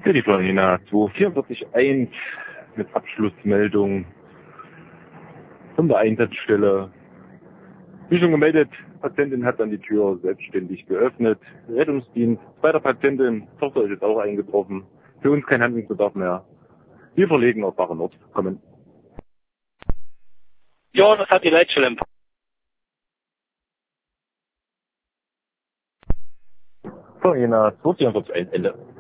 Ja, die Florina 2441 mit Abschlussmeldung von der Einsatzstelle. Wie schon gemeldet, Patientin hat dann die Tür selbstständig geöffnet. Rettungsdienst, bei der Patientin, Tochter ist jetzt auch eingetroffen. Für uns kein Handlungsbedarf mehr. Wir verlegen auf Wache Nord. Kommen. Ja, das hat die Leitstelle. Florina 2441 Ende.